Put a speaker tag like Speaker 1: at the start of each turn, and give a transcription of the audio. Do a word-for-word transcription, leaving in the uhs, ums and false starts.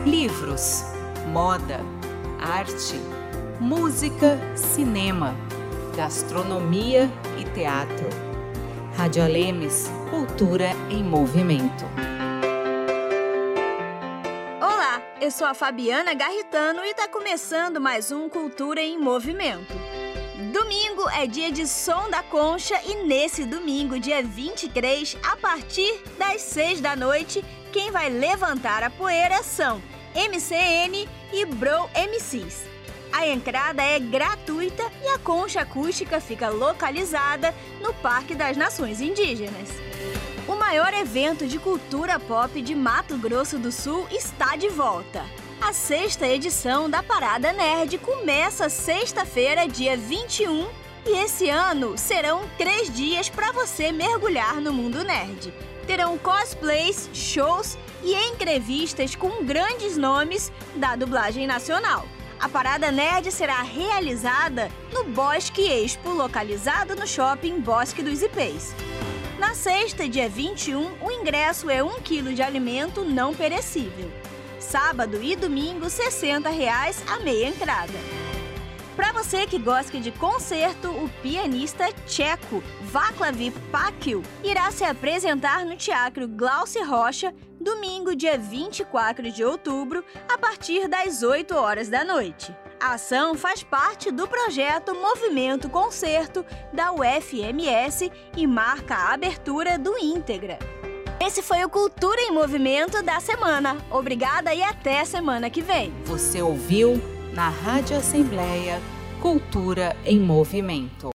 Speaker 1: livros, moda, arte, música, cinema, gastronomia e teatro. Rádio Alemes, cultura em movimento.
Speaker 2: Olá, eu sou a Fabiana Garritano e está começando mais um Cultura em Movimento. Domingo é dia de Som da Concha e nesse domingo, dia vinte e três, a partir das seis da noite, quem vai levantar a poeira são M C N e Bro M Cs. A entrada é gratuita e a concha acústica fica localizada no Parque das Nações Indígenas. O maior evento de cultura pop de Mato Grosso do Sul está de volta. A sexta edição da Parada Nerd começa sexta-feira, dia vinte e um, e esse ano serão três dias para você mergulhar no mundo nerd. Terão cosplays, shows e entrevistas com grandes nomes da dublagem nacional. A Parada Nerd será realizada no Bosque Expo, localizado no shopping Bosque dos Ipês. Na sexta, dia vinte e um, o ingresso é um quilo de alimento não perecível. Sábado e domingo, sessenta reais a meia entrada. Para você que gosta de concerto, o pianista tcheco Václav Páquil irá se apresentar no Teatro Glauci Rocha, domingo, dia vinte e quatro de outubro, a partir das oito horas da noite. A ação faz parte do projeto Movimento Concerto da U F M S e marca a abertura do Íntegra. Esse foi o Cultura em Movimento da semana. Obrigada e até semana que vem.
Speaker 1: Você ouviu na Rádio Assembleia Cultura em Movimento.